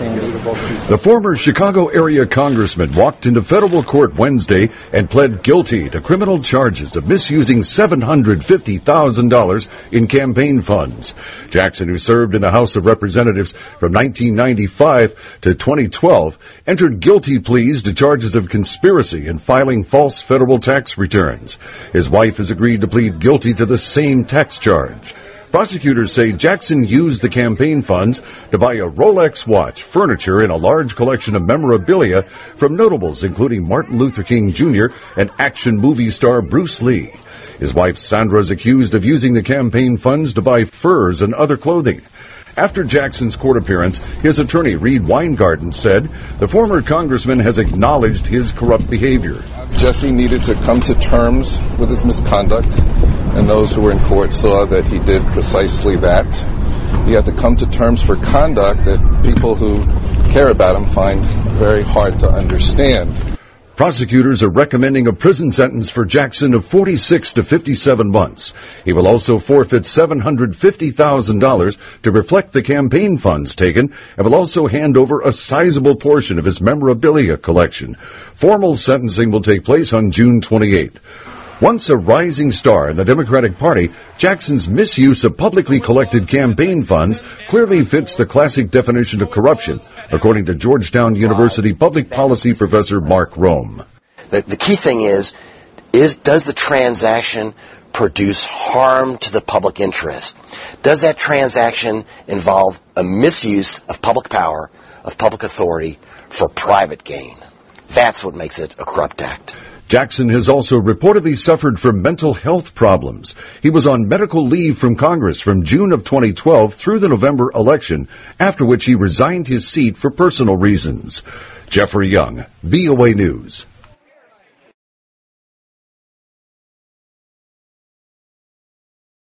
The former Chicago area congressman walked into federal court Wednesday and pled guilty to criminal charges of misusing $750,000 in campaign funds. Jackson, who served in the House of Representatives from 1995 to 2012, entered guilty pleas to charges of conspiracy and filing false federal tax returns. His wife has agreed to plead guilty to the same tax charge. Prosecutors say Jackson used the campaign funds to buy a Rolex watch, furniture, and a large collection of memorabilia from notables including Martin Luther King Jr. and action movie star Bruce Lee. His wife Sandra is accused of using the campaign funds to buy furs and other clothing. After Jackson's court appearance, his attorney, Reed Weingarten, said the former congressman has acknowledged his corrupt behavior. Jesse needed to come to terms with his misconduct, and those who were in court saw that he did precisely that. He had to come to terms for conduct that people who care about him find very hard to understand. Prosecutors are recommending a prison sentence for Jackson of 46 to 57 months. He will also forfeit $750,000 to reflect the campaign funds taken and will also hand over a sizable portion of his memorabilia collection. Formal sentencing will take place on June 28. Once a rising star in the Democratic Party, Jackson's misuse of publicly collected campaign funds clearly fits the classic definition of corruption, according to Georgetown University public policy professor Mark Rome. The key thing is does the transaction produce harm to the public interest? Does that transaction involve a misuse of public power, of public authority for private gain? That's what makes it a corrupt act. Jackson has also reportedly suffered from mental health problems. He was on medical leave from Congress from June of 2012 through the November election, after which he resigned his seat for personal reasons. Jeffrey Young, VOA News.